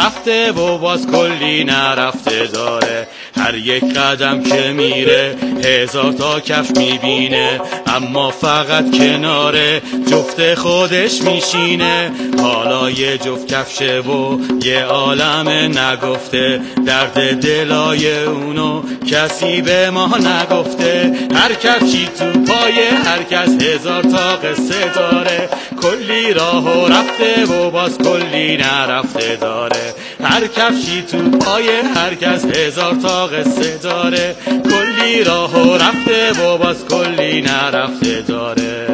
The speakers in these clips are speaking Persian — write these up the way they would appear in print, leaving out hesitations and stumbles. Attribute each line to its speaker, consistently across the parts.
Speaker 1: رفته و باز کلی نرفته داره. هر یک قدم که میره 1000 تا کف میبینه، اما فقط کناره جفت خودش میشینه. حالا یه جفت کفشه و یه عالم نگفته، درد دلای اونو کسی به ما نگفته. هر کفشی تو پای هر کس 1000 تا قصه داره، کلی راهو رفته و باز کلی نرفته داره. هر کفشی تو پای هر کس 1000 تا قصه داره، کلی راهو رفته و باز کلی نرفته داره.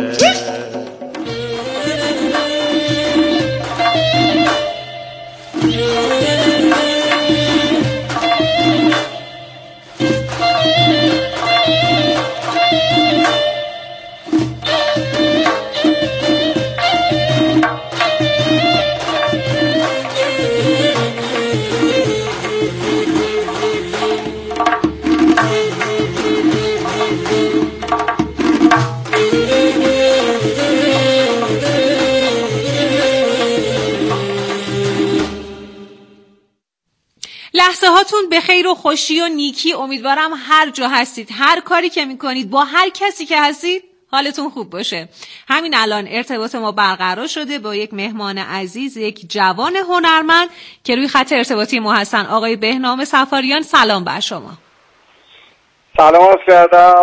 Speaker 2: لحظه هاتون به خیر و خوشی و نیکی. امیدوارم هر جا هستید، هر کاری که میکنید، با هر کسی که هستید حالتون خوب باشه. همین الان ارتباط ما برقرار شده با یک مهمان عزیز، یک جوان هنرمند که روی خط ارتباطی ما هستن. آقای بهنام صفاریان، سلام بر شما.
Speaker 3: سلام عرض کردم،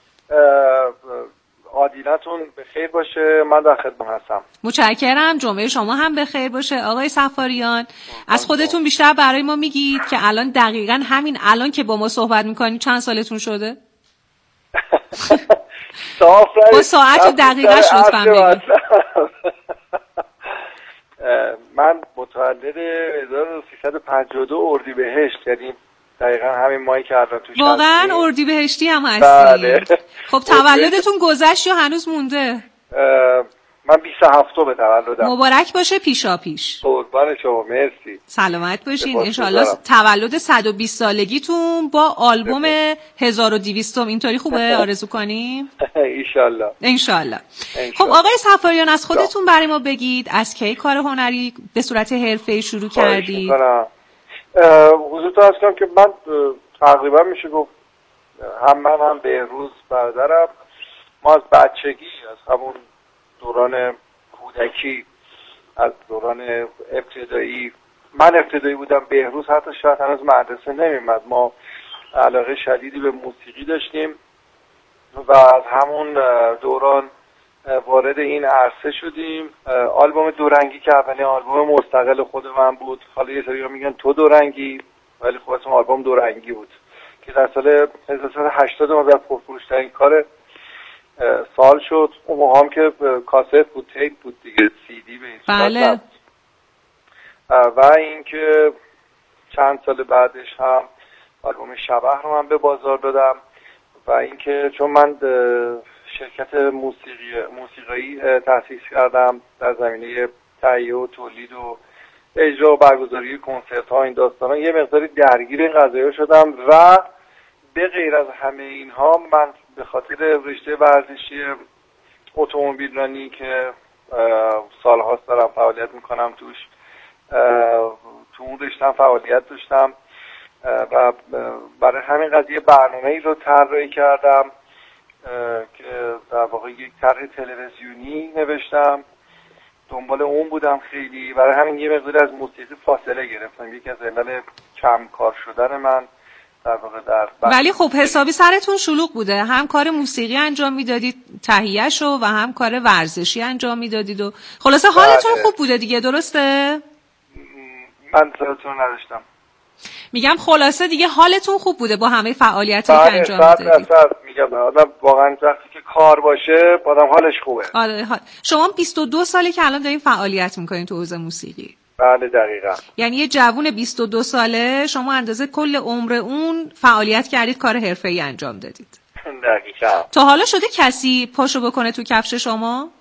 Speaker 3: عادیلتون به خیر باشه. من در خدمت هستم.
Speaker 2: متشکرم. جمعه شما هم به خیر باشه. آقای صفاریان، از خودتون بیشتر برای ما میگید که الان دقیقاً همین الان که با ما صحبت میکنید چند سالتون شده؟ با ساعت و دقیقش لطفاً بگید.
Speaker 3: من متولد 1352 اردیبهشت، یعنی دقیقاً همین ماهی که الان توش
Speaker 2: واقعاً اردیبهشتی هم هستی؟
Speaker 3: بله.
Speaker 2: خب تولدتون گذشت یا هنوز مونده؟
Speaker 3: من 27 به تولدم.
Speaker 2: مبارک باشه پیشا پیش.
Speaker 3: قربان شما، مرسی.
Speaker 2: سلامت باشین. انشالله تولد 120 سالگیتون با آلبوم 1200 اینطوری خوبه آرزو کنیم؟ انشالله. خب آقای صفاریان، از خودتون برای ما بگید، از کی کار هنری به صورت حرفه‌ای شروع کردید؟
Speaker 3: حضورتون عرض کنم که من تقریبا میشه گفت هم بهروز برادرم، ما از بچگی، از همون دوران کودکی، از دوران ابتدایی، من ابتدایی بودم، بهروز حتی شاید هنوز مدرسه نمیمد، ما علاقه شدیدی به موسیقی داشتیم و از همون دوران وارد این عرصه شدیم. آلبوم دورنگی که اولین آلبوم مستقل خود من بود، حالا یه سری‌ها میگن تو دورنگی، ولی خب اسم آلبوم دورنگی بود که در سال 1980 ما در پرفروش‌ترین کار سال شد. اون موقع هم که کاست بود، تیپ بود دیگه، سی دی به این
Speaker 2: بله.
Speaker 3: و اینکه چند سال بعدش هم آلبوم شبح رو من به بازار دادم و اینکه چون من شرکت موسیقایی تأسیس کردم در زمینه تهیه و تولید و اجرا و برگزاری کنسرت ها، این داستانا، یه مقداری درگیر این قضایا شدم و به غیر از همه اینها من به خاطر رشته ورزشی اتومبیل رانی که سالهاست دارم فعالیت میکنم توش، تو اون رشته فعالیت داشتم و برای همین قضیه برنامه‌ای رو طراحی کردم که در واقع یک طرح تلویزیونی نوشتم، دنبال اون بودم خیلی، برای همین یه مقدار از موسیقی فاصله گرفتم. یکی از علل کم کار شدن من در واقع
Speaker 2: ولی خب حسابی سرتون شلوغ بوده، هم کار موسیقی انجام میدادید تهیه‌شو و هم کار ورزشی انجام میدادید و خلاصه حالتون خوب بوده دیگه، درسته؟
Speaker 3: من سرتون نداشتم.
Speaker 2: میگم خلاصه دیگه حالتون خوب بوده با همه فعالیتایی که انجام میدادید.
Speaker 3: میگم آدم واقعا وقتی که کار باشه آدم حالش خوبه.
Speaker 2: آره شما 22 ساله که الان دارین فعالیت میکنین تو حوزه موسیقی.
Speaker 3: بله دقیقاً.
Speaker 2: یعنی یه جوون 22 ساله شما اندازه کل عمر اون فعالیت کردید، کار حرفه‌ای انجام دادید.
Speaker 3: دقیقاً.
Speaker 2: تا حالا شده کسی پاشو بکنه تو کفش شما؟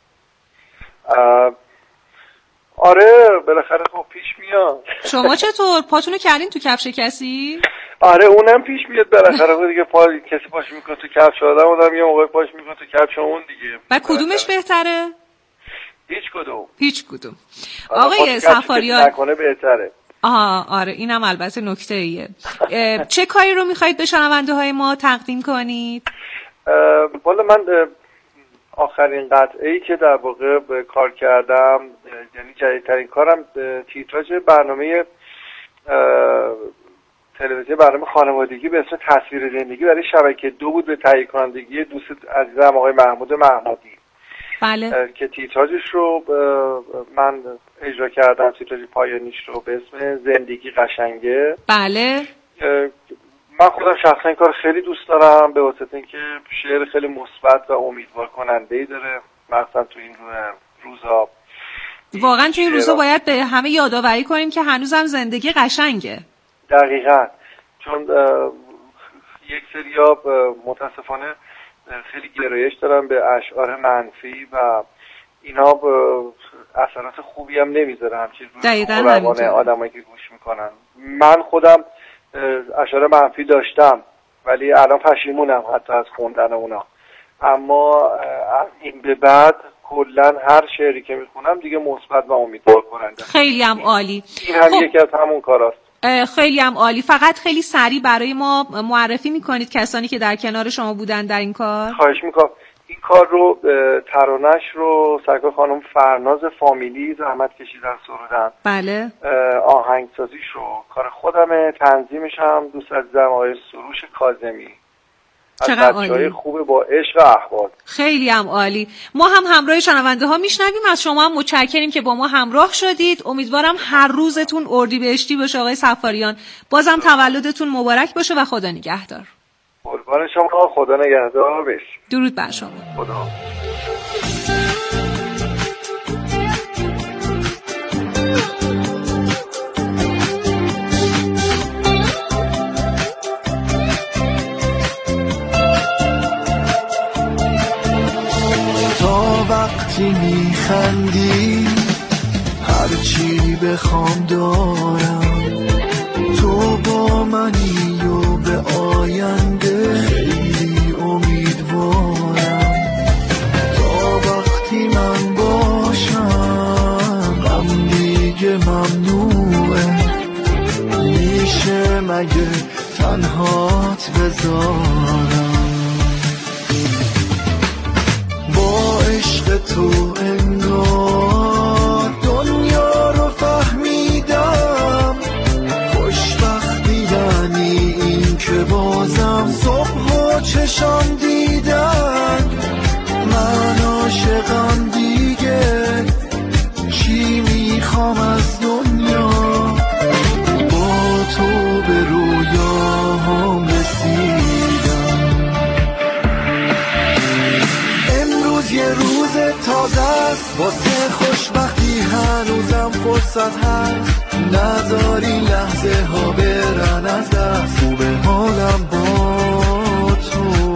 Speaker 3: آره بالاخره خب پیش میاد.
Speaker 2: شما چطور پاتونو کردین تو کفش کسی؟
Speaker 3: آره اونم پیش میاد بالاخره دیگه، کسی پاش میکنه تو کفش آدم یه موقع پاش میکنه تو کفش اون دیگه.
Speaker 2: و کدومش بهتره؟
Speaker 3: هیچ کدوم.
Speaker 2: هیچ کدوم. آقای صفاریان
Speaker 3: نکنه بهتره.
Speaker 2: آره اینم البته نکته ایه. چه کاری رو میخواید به شنونده های ما تقدیم کنید؟
Speaker 3: والا من آخرین قطعه‌ای که در واقع کار کردم، یعنی جدیدترین کارم، تیتراژ برنامه تلویزیون برنامه خانوادگی به اسم تصویر زندگی برای شبکه 2 بود، به تهیه کنندگی دوست عزیزم آقای محمود محمودی.
Speaker 2: بله.
Speaker 3: که تیتراژش رو من اجرا کردم، تیتراژ پایانیش رو به اسم زندگی قشنگه.
Speaker 2: بله.
Speaker 3: من خودم شخصا این کار خیلی دوست دارم، به واسطه اینکه شعر خیلی مثبت و امیدوار کننده‌ای داره، مثلا تو این روزا.
Speaker 2: واقعا تو این روزا باید به همه یادآوری کنیم که هنوزم زندگی قشنگه.
Speaker 3: دقیقاً، چون یک سریا متاسفانه خیلی گرایش دارن به اشعار منفی و اینا اثرات خوبی هم نمیذاره همچین روی آدمایی که گوش میکنن. من خودم اشعار منفی داشتم ولی الان پشیمونم حتی از خوندن اونا، اما از این به بعد کلا هر شعری که میخونم دیگه مثبت و امیدوار کننده.
Speaker 2: خیلی هم عالی.
Speaker 3: این هم یکی از همون کاراست.
Speaker 2: خیلی هم عالی. فقط خیلی سریع برای ما معرفی میکنید کسانی که در کنار شما بودن در این کار؟
Speaker 3: خواهش میکنم. این کار رو ترانش رو سرکار خانم فرناز فامیلی زحمت کشیدن سرودن.
Speaker 2: بله.
Speaker 3: آهنگسازیش رو کار خودمه، تنظیمش هم دوست عزیزم آقای سروش کاظمی.
Speaker 2: چقدر عالی.
Speaker 3: خوبه با عشق و احوال.
Speaker 2: خیلی هم عالی. ما هم همراه شنونده ها میشنویم. از شما هم متشکریم که با ما همراه شدید. امیدوارم هر روزتون اردیبهشتی باشه آقای صفاریان. بازم تولدتون مبارک باشه و خدا نگهدار.
Speaker 3: قربان شما، خدا نگهدار بشه.
Speaker 2: درود بر شما.
Speaker 3: خدا.
Speaker 4: وقتی میخندی هرچی بخوام دارم، تو با منی و به آینده خیلی امیدوارم. تا وقتی من باشم غم دیگه ممنوعه، میشه مگه تنهات بذارم؟ تو انگار دنیا رو فهمیدم، خوشبختی یعنی این که بازم صبح و چشم دیدن. من عاشقم دیگه، چی میخوام از دنیا؟ با تو به رویاهام رسیدم. امروز یه روز تازه است، واسه خوشبختی هنوزم فرصت هست. نذاری لحظه ها برن از دست، خوبه حالم با تو.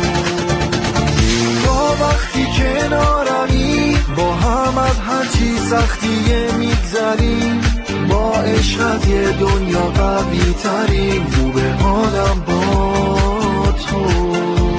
Speaker 4: تا وقتی کنارمی با هم از هرچی سختیه میگذریم، با عشقت یه دنیا قوی تریم. خوبه حالم با تو.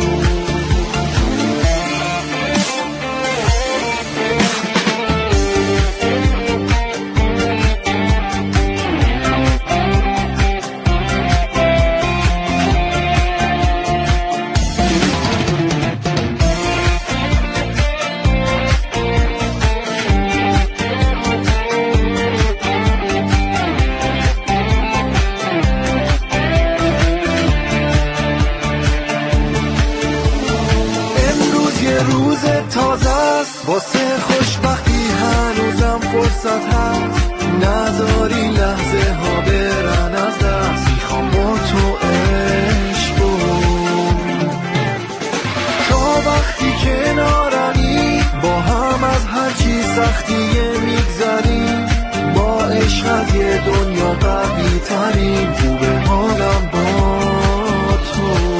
Speaker 4: واسه خوشبختی هنوزم فرصت هست. نذاری لحظه ها برن از دست، میخوام با تو عشق کنم. تا وقتی کنارمی با هم از هرچی سختیه میگذریم، با عشقت یه دنیا قوی تریم. خوبه حالم با تو.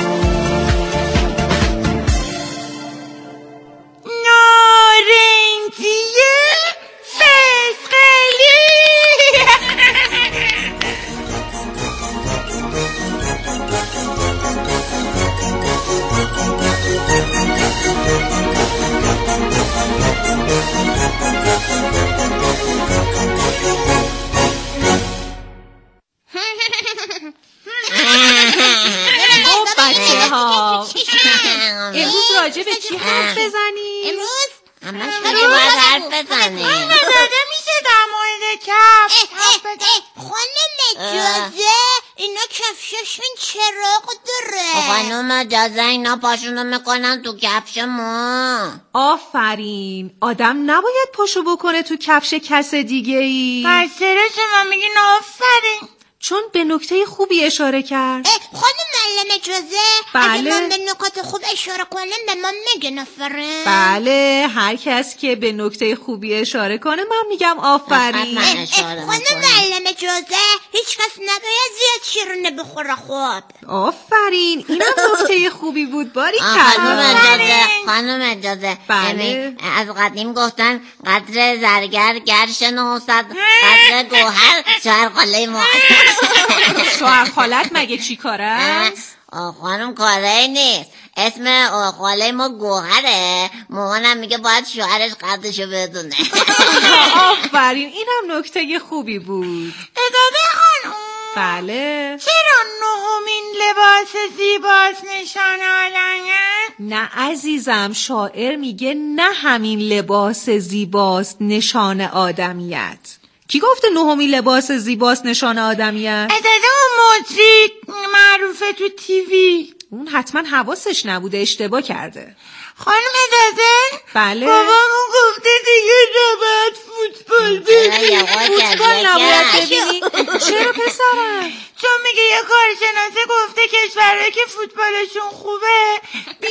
Speaker 2: راجع به چی حرف بزنیم؟
Speaker 5: امروز همش باید حرف بزنیم.
Speaker 6: داده میشه در مورد کفش حرف بزنیم.
Speaker 5: خانم اجازه اینا کفششون چراغ داره. خانم اجازه اینا پاشونو میکنن تو کفش ما.
Speaker 2: آفرین. آدم نباید پاشو بکنه تو کفش کس دیگه ای.
Speaker 6: پس چرا شما میگین آفرین؟
Speaker 2: چون به نکته خوبی اشاره کرد.
Speaker 5: خانم معلم اجازه
Speaker 2: بله.
Speaker 5: اگه من به نکات خوب اشاره کنم به من میگن آفرین؟
Speaker 2: بله، هر کس که به نکته خوبی اشاره کنه من میگم آفرین.
Speaker 5: خانم معلم اجازه هیچ کس نباید زیاد شیرینی بخوره. خوب
Speaker 2: آفرین، اینم نکته خوبی بود.
Speaker 5: خانم اجازه
Speaker 2: بله.
Speaker 5: از قدیم گفتن قدر زرگر گرش 900 قدر گوهر شوهر خاله ما.
Speaker 2: شوهر خالت مگه چی کاره است؟
Speaker 5: خانم کاره نیست، اسم خاله ما گوهره. مامانم میگه باید شوهرش قدرشو بدونه.
Speaker 2: آفرین، اینم نکته خوبی بود.
Speaker 6: اجازه خانم
Speaker 2: بله.
Speaker 6: چرا نهمین لباس زیباست نشان آدمیت؟
Speaker 2: نه عزیزم، شاعر میگه نه همین لباس زیباست نشان آدمیت. کی گفته نهمین لباس زیباست نشان آدمیت؟
Speaker 6: اجازه اون مجری معروفه تو تیوی.
Speaker 2: اون حتما حواسش نبوده، اشتباه کرده.
Speaker 6: خانم اجازه
Speaker 2: بله.
Speaker 6: بابامون گفته دیگه نباید فوتبال ببینی.
Speaker 2: فوتبال نباید ببینی؟ چرا پسرم؟
Speaker 6: چون میگه یه کارشناسه گفته کشورهایی که فوتبالشون خوبه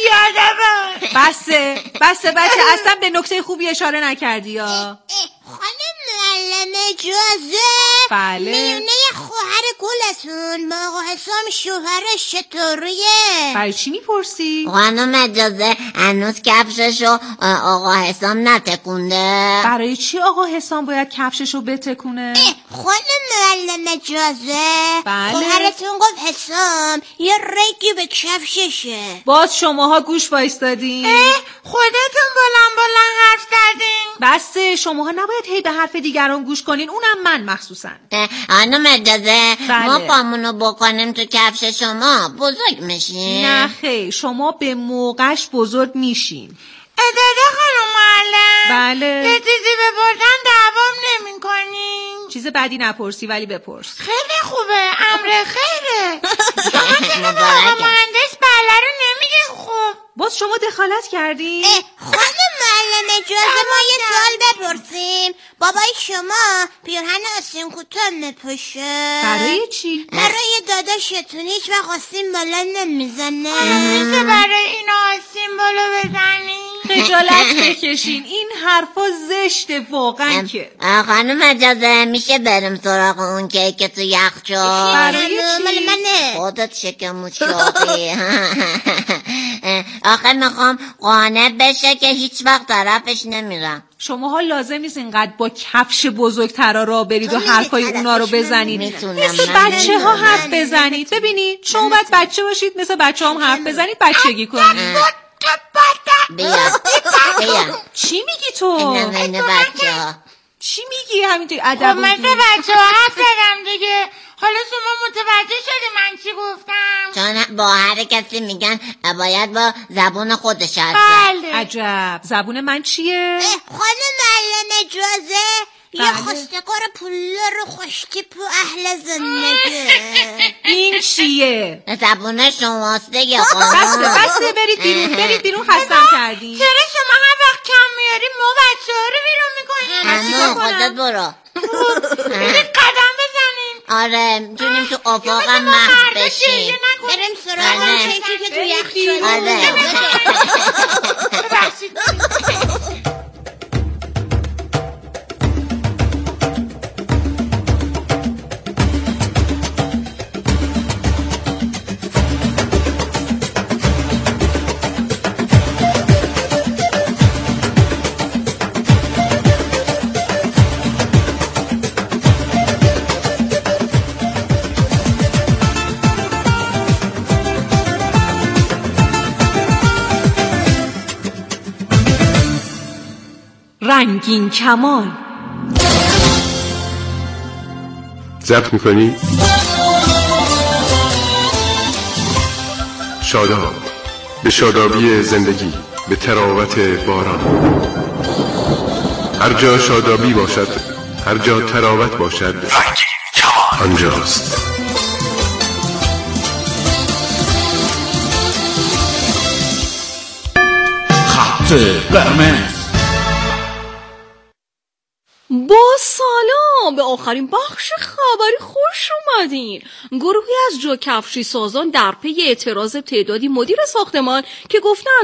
Speaker 6: بیادبن.
Speaker 2: بسه بچه، اصلا به نکته خوبی اشاره نکردی یا؟
Speaker 5: خانم معلم اجازه
Speaker 2: بله.
Speaker 5: میونه خواهر گلتون با آقا حسام شوهرش چطوریه؟
Speaker 2: برای چی میپرسی؟
Speaker 5: خانم اجازه هنوز کفششو آقا حسام نتکونده.
Speaker 2: برای چی آقا حسام باید کفششو بتکونه؟
Speaker 5: خانم معلم اجازه
Speaker 2: بله.
Speaker 5: خواهرتون گفت حسام یه ریگی به کفششه.
Speaker 2: باز شماها گوش وایستادین؟
Speaker 6: خودتون بلند حرف زدین.
Speaker 2: بسه، شماها نباید هی به حرف دیگران گوش کنین، اونم من مخصوصا.
Speaker 5: خانم اجازه
Speaker 2: بله.
Speaker 5: ما پامونو بکنیم تو کفش شما بزرگ میشین؟
Speaker 2: نه خیر، شما به موقعش بزرگ میشین.
Speaker 6: اجازه خانم معلم
Speaker 2: بله.
Speaker 6: یه چیزی بپرسم دوام نمی کنین؟
Speaker 2: چیز بدی نپرسی ولی بپرس.
Speaker 6: خیلی خوبه، امر خیره. شما چرا به آقا مهندس بله رو نمیگه؟ خوب
Speaker 2: باز شما دخالت کردین؟
Speaker 5: خانم معلم اجازه ما یه سوال بپرسیم. بابای شما پیرهن آستین کوتاه میپوشه.
Speaker 2: برای چی؟
Speaker 5: برای داداشتون هیچ وقت آستین بالا نمیزنه.
Speaker 6: میشه برای این آستین بالا بزنی؟
Speaker 2: خجالت بکشین، این حرفا زشته واقعا. که
Speaker 5: خانم اجازه میشه بریم سراغ اون کیک تو یخچال؟
Speaker 2: برای
Speaker 5: مال منه. خودت شکمو چاقی. آخه میخوام قانع بشه که هیچ وقت طرفش نمیرم.
Speaker 2: شماها لازم نیست اینقدر با کفش بزرگترا را برید و حرفای اونا رو بزنید. مثل بچه ها حرف بزنید. ببینید شما باید بچه باشید، مثل بچه هم حرف بزنید، بچگی کنید.
Speaker 5: بیا
Speaker 2: چی میگی تو؟
Speaker 5: اینه بچه ها.
Speaker 2: چی میگی همینطوری ادب؟
Speaker 6: خب مثل بچه ها حرف زدم دیگه. حالا شما متوجه شدی من چی گفتم؟
Speaker 5: چون با هر کسی میگن باید با زبون خودش حرف زد.
Speaker 6: بله.
Speaker 2: عجب، زبون من چیه؟
Speaker 5: خانم معلم اجازه یه
Speaker 2: بله.
Speaker 5: خواستگار پولدار و خوشتیپ و اهل زندگی.
Speaker 2: این چیه؟
Speaker 5: زبون شماست دیگه
Speaker 2: بسته
Speaker 5: خانم.
Speaker 2: برید بیرون خستم کردین.
Speaker 6: چرا شما هر وقت کم میاریم ما بچه ها رو بیرون میکنیم؟
Speaker 5: همه خودت برو.
Speaker 6: قدم بزنیم.
Speaker 5: آره میتونیم تو افاقم محو بشیم.
Speaker 6: بریم
Speaker 5: سراغ اون
Speaker 6: کیکی که تو
Speaker 5: یخچال. آره.
Speaker 6: ببخشید.
Speaker 2: رنگین کمان.
Speaker 7: ضبط میکنی؟ شاداب، به شادابی زندگی. به تراوت باران. هر جا شادابی باشد، هر جا تراوت باشد، آنجاست.
Speaker 1: خط قرمز.
Speaker 8: با سلام به آخرین بخش خبری خوش اومدین. گروهی از جا کفشی سازان در پی اعتراض تعدادی مدیر ساختمان که گفتن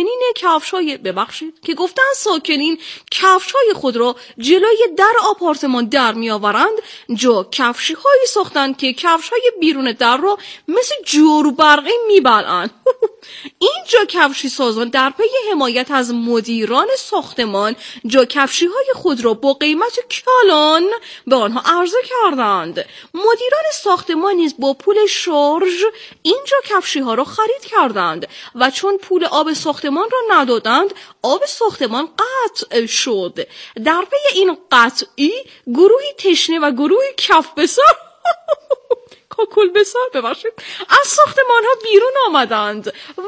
Speaker 8: ساکنین کفش‌های خود را جلوی در آپارتمان در میآورند، جا کفشی هایی ساختند که کفش‌های بیرون در را مثل جارو برقی میبلند. این جا کفشی سازان در پی حمایت از مدیران ساختمان جا کفشی های خود را با قیمت کلان به آنها عرضه کردند. مدیران ساختمان نیز با پول شارژ این جا کفشی ها را خرید کردند و چون پول آب ساختمان را ندادند، آب ساختمان قطع شد. در پی این قطعی گروهی تشنه و گروهی کف بسار کاکل بسار از ساختمان ها بیرون آمدند و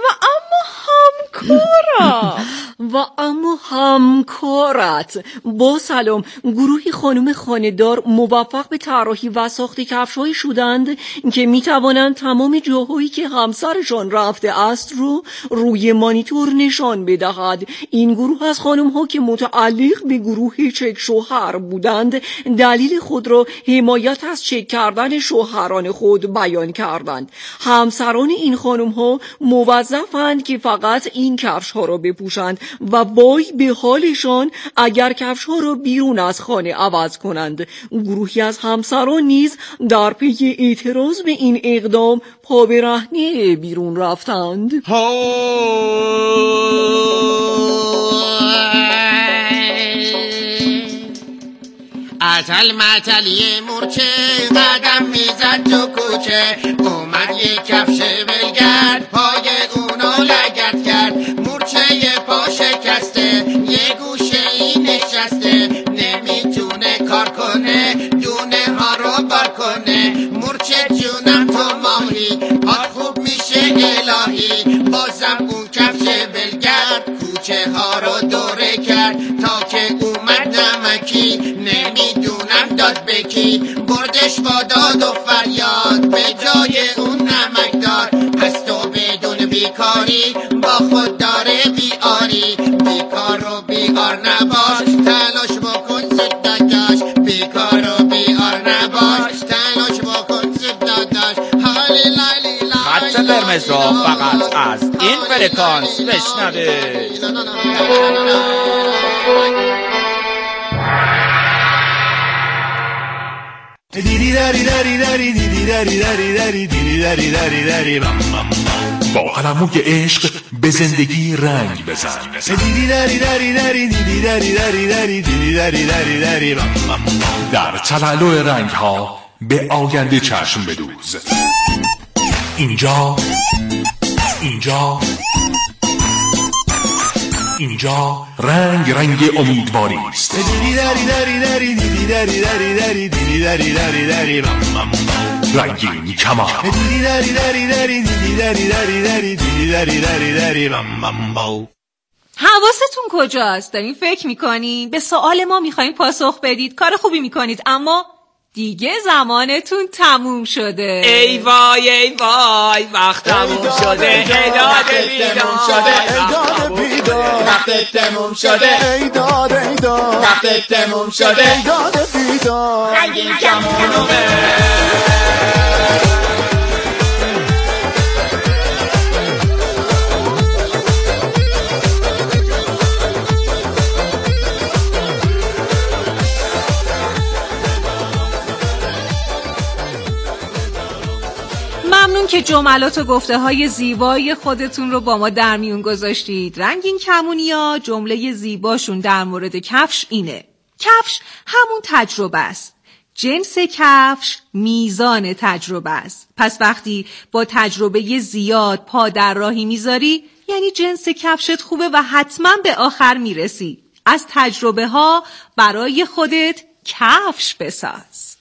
Speaker 8: اما همکارت با سلام. گروهی خانم خانه‌دار موفق به طراحی و ساخت کفش‌هایی شدند که می‌توانند تمام جاهایی که همسرشان رفته است رو روی مانیتور نشان بدهد. این گروه از خانم‌ها که متعلق به گروه چک شوهر بودند دلیل خود را حمایت از چک کردن شوهران خود بیان کردند. همسران این خانم‌ها موظفند که فقط این کفش‌ها را بپوشند و وای به حالشان اگر کفش‌ها را بیرون از خانه عوض کنند. گروهی از همسران نیز در پی اعتراض به این اقدام پا به رهنه بیرون رفتند.
Speaker 9: اتل متلی مورچه قدم میزد تو کوچه، اومد یه کفش ولگرد پای اونو لگد کرد. مورچه پا شکسته یه گوشه ای نشسته، نمیتونه کار کنه دونه ها رو بار کنه. مورچه جونم تو ماهی حال خوب میشه الهی، بازم اون کفش ولگرد کوچه ها رو دوره کرد تا که اومد نمکی نمیدونم داد بکی. بردش با داد و فریاد به جای اون نمکدار، پس تو بدون بیکاری با خود داره بیاری. بیکار و بیار نباش تلاش بکن زود داداش، بیکار و بیار نباش تلاش بکن زود داداش.
Speaker 1: خط قرمز را فقط از این فرکانس بشنوید.
Speaker 10: با قلموی عشق به زندگی رنگ بزن. در تلالو رنگ ها به آینده چشم بدوز. اینجا رنگ امیدواری است. رنگین کمان.
Speaker 2: حواستون کجاست؟ دارین فکر میکنین؟ به سوال ما میخواین پاسخ بدید. کار خوبی میکنید، اما دیگه زمانتون تموم شده.
Speaker 1: ای وای وقت تموم شده. ای داد بیدار وقت تموم شده.
Speaker 4: ای داد وقت تموم شده. ای داد بیدار
Speaker 1: رنگین کمانومه.
Speaker 2: ممنون که جملات و گفته های زیبای خودتون رو با ما در میون گذاشتید. رنگین کمونیا جمله زیباشون در مورد کفش اینه: کفش همون تجربه است. جنس کفش میزان تجربه است. پس وقتی با تجربه زیاد پا در راهی میذاری یعنی جنس کفشت خوبه و حتما به آخر میرسی. از تجربه ها برای خودت کفش بساز.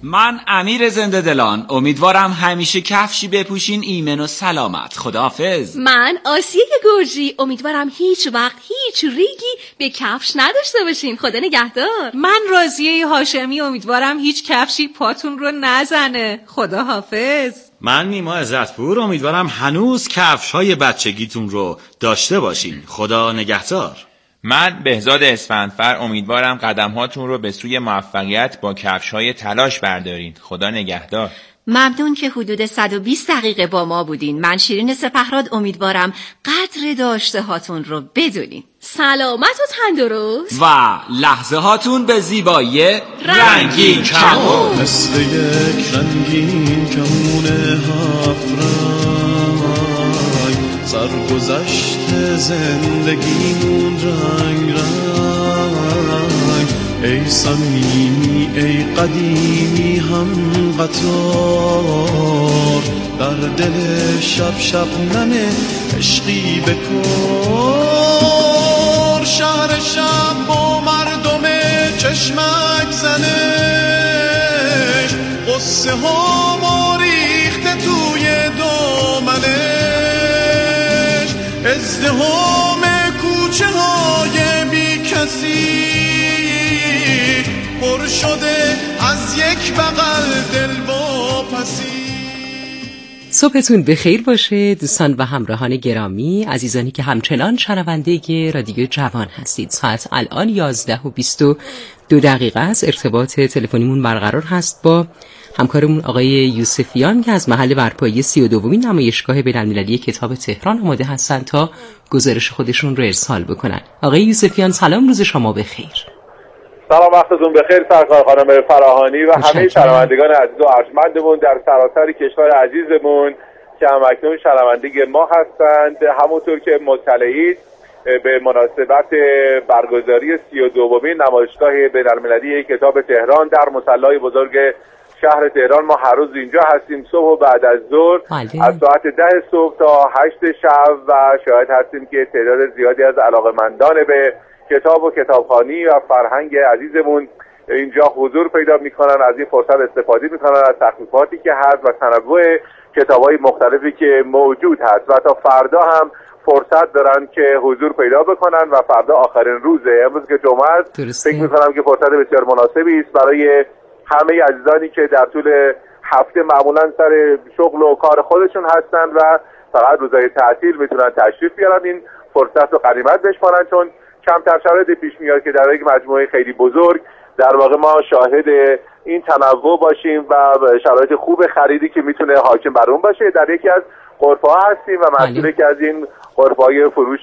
Speaker 11: من امیر زنده دلان، امیدوارم همیشه کفشی بپوشین ایمن و سلامت. خداحافظ.
Speaker 12: من آسیه گرجی، امیدوارم هیچ وقت هیچ ریگی به کفش نداشته باشین. خدا نگهدار.
Speaker 2: من راضیه هاشمی، امیدوارم هیچ کفشی پاتون رو نزنه. خداحافظ.
Speaker 1: من نیما عزتپور، امیدوارم هنوز کفش‌های بچگیتون رو داشته باشین. خدا نگهدار.
Speaker 13: من بهزاد اسفندفر، امیدوارم قدم‌هاتون رو به سوی موفقیت با کفش‌های تلاش بردارین. خدا نگهدار.
Speaker 12: ممنون که حدود 120 دقیقه با ما بودین. من شیرین سپهراد، امیدوارم قدر داشته هاتون رو بدونین. سلامت و تندرست
Speaker 11: و لحظه هاتون به زیبایی رنگین کمون.
Speaker 14: مثل یک رنگین کمون 7 رنگ، سرگذشت زندگیمون رنگ رنگ. ای صمیمی ای قدیمی هم قطار، در دل شب شبنم عشقی بکار. شهر شب با مردم چشمک زنش، قصه ها ما ریخته توی دامنش. ازدحام کوچه های بی کسی پر شده از یک بغل دلواپسی.
Speaker 15: صبحتون بخیر باشه دوستان و همراهان گرامی، عزیزانی که همچنان شنونده رادیو جوان هستید. ساعت الان 11:22 است. ارتباط تلفنیمون برقرار هست با همکارمون آقای یوسفیان که از محل برپایی 32مین نمایشگاه بین‌المللی کتاب تهران آماده هستند تا گزارش خودشون رو ارسال بکنن. آقای یوسفیان سلام، روز شما بخیر.
Speaker 3: سلام، وقتتون بخیر سرکار خانم فراهانی و همه شنوندگان عزیز و ارجمندمون در سراسر کشور عزیزمون که همکنون شنونده ما هستند. همونطور که مطلعید به مناسبت برگزاری 32مین نمایشگاه بین‌المللی کتاب تهران در مصلی بزرگ شهر تهران، ما هر روز اینجا هستیم صبح و بعد از ظهر از ساعت 10 صبح تا 8 شب و شاهد هستیم که تعداد زیادی از علاقه‌مندان به کتاب و کتابخوانی و فرهنگ عزیزمون اینجا حضور پیدا میکنن، از این فرصت استفاده میکنن، از تخفیفاتی که هست و تنوع کتاب‌های مختلفی که موجود هست و تا فردا هم فرصت دارن که حضور پیدا بکنن و فردا آخرین روزه. امروز که جمعه است، فکر میکنم که فرصت بسیار مناسبی است برای همه عزیزانی که در طول هفته معمولا سر شغل و کار خودشون هستن و فقط روزهای تعطیل میتونن تشریف بیارن، این فرصت رو غنیمت بشمارن، چون کمتر شرایط پیش میاد که در یک مجموعه خیلی بزرگ در واقع ما شاهد این تنوع باشیم و شرایط خوب خریدی که میتونه حاکم بر اون باشه. در یکی از غرفه‌ها هستیم و مسئول یکی از این غرفه‌های فروش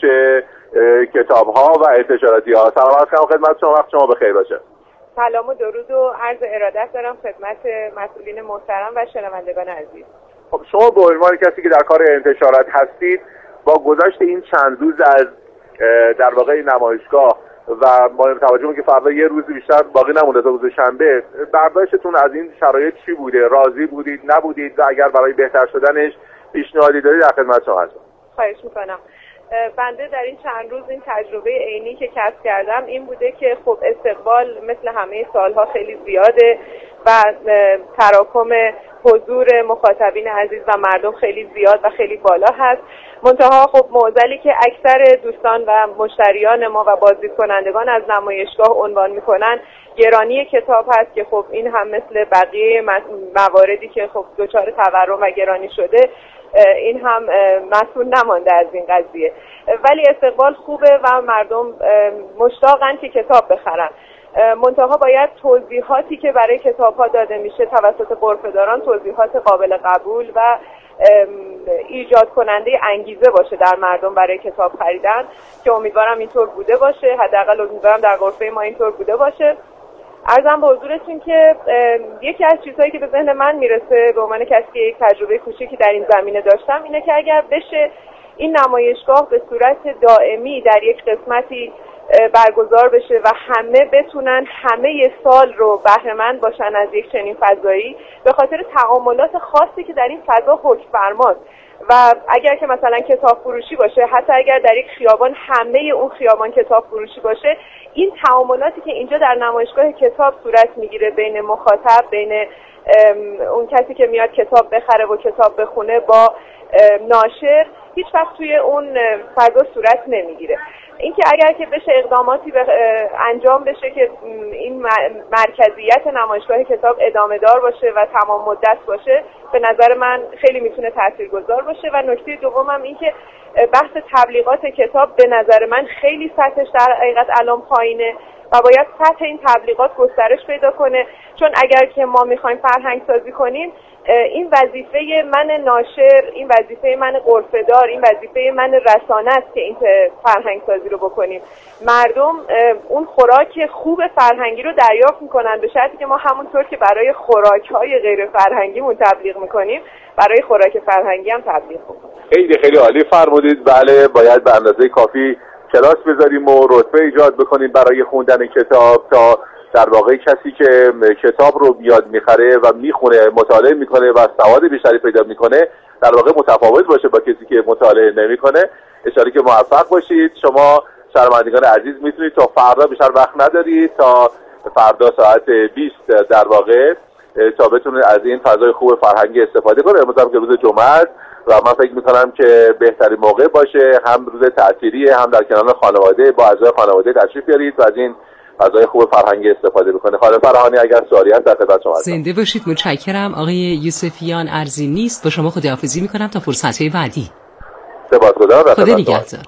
Speaker 3: کتاب‌ها و انتشاراتی‌ها. سلام عرض می‌کنم خدمت شما، وقت شما بخیر باشه.
Speaker 16: سلام و درود و عرض ارادت دارم خدمت مسئولین محترم و شنوندگان عزیز.
Speaker 3: خب شما به عنوان کسی که در کار انتشارات هستید، با گذشت این چند روز از در واقع نمایشگاه و با توجه که فردا یه روز بیشتر باقی نمونده تا روز شنبه، برداشتتون از این شرایط چی بوده؟ راضی بودید، نبودید و اگر برای بهتر شدنش پیشنهادی دارید در خدمت شما هستم.
Speaker 16: خواهش میکنم. بنده در این چند روز این تجربه عینی که کسب کردم این بوده که خب استقبال مثل همه سالها خیلی زیاده و تراکم حضور مخاطبین عزیز و مردم خیلی زیاد و خیلی بالا هست. منتها خب معضلی که اکثر دوستان و مشتریان ما و بازدید کنندگان از نمایشگاه عنوان میکنن گرانی کتاب هست که خب این هم مثل بقیه مواردی که خب دچار تورم و گرانی شده این هم مسئول نمانده از این قضیه، ولی استقبال خوبه و مردم مشتاقن که کتاب بخرن. منتها باید توضیحاتی که برای کتاب‌ها داده میشه توسط غرفه‌داران توضیحات قابل قبول و ایجاد کننده انگیزه باشه در مردم برای کتاب خریدن که امیدوارم اینطور بوده باشه، حداقل امیدوارم در غرفه ما اینطور بوده باشه. عرضم به حضورتون که یکی از چیزهایی که به ذهن من میرسه به عنوان کسی که یک تجربه کوچیکی در این زمینه داشتم اینه که اگر بشه این نمایشگاه به صورت دائمی در یک قسمتی برگزار بشه و همه بتونن همه سال رو بهره‌مند باشن از یک چنین فضایی، به خاطر تعاملات خاصی که در این فضا حکم فرماست. و اگر که مثلا کتاب فروشی باشه، حتی اگر در یک خیابان همه اون خیابان کتاب فروشی باشه، این تعاملاتی که اینجا در نمایشگاه کتاب صورت میگیره بین مخاطب، بین اون کسی که میاد کتاب بخره و کتاب بخونه با ناشر، هیچ وقت توی اون فضا صورت نمیگیره. اینکه اگر که بشه اقداماتی انجام بشه که این مرکزیت نمایشگاه کتاب ادامه دار باشه و تمام مدت باشه، به نظر من خیلی میتونه تاثیرگذار باشه. و نکته دومم این که بحث تبلیغات کتاب به نظر من خیلی سطحش در حقیقت الان پایینه و باید سطح این تبلیغات گسترش پیدا کنه، چون اگر که ما میخوایم فرهنگ سازی کنیم، این وظیفه من ناشر، این وظیفه من غرفه‌دار، این وظیفه من رسانه است که این فرهنگ سازی رو بکنیم. مردم اون خوراک خوب فرهنگی رو دریافت میکنن، به شرطی که ما همونطور که برای خوراک‌های غیر فرهنگیمون تبلیغ میکنیم، برای خوراک فرهنگی هم تبلیغ بکنیم.
Speaker 17: خیلی عالی فرمودید. بله، باید به اندازه کافی کلاس بذاریم و رتبه ایجاد بکنیم برای خوندن کتاب، تا در واقع کسی که کتاب رو بیاد میخره و میخونه، مطالعه میکنه و سواد بیشتری پیدا میکنه، در واقع متفاوت باشه با کسی که مطالعه نمیکنه. اشاره که موفق باشید. شما شنوندگان عزیز میتونید تا فردا، بیشتر وقت ندارید، تا فردا ساعت 20 در واقع تا بتونید از این فضای خوب فرهنگی استفاده کنید. امروز هم که روز جمعه است و من فکر میکنم که بهترین موقع باشه، هم روز تعطیلیه، هم در کنار خانواده با اعضای خانواده تشریف بیارید و از این فضای خوب فرهنگی استفاده بکنه. خانم فرهانی اگر سوالی هست در خدمت شما هستم.
Speaker 15: زنده باشید. متشکرم. آقای یوسفیان ارزی نیست، با شما خداحافظی میکنم تا فرصت‌های بعدی.
Speaker 17: سپاسگزارم.
Speaker 15: خدا نگهدار.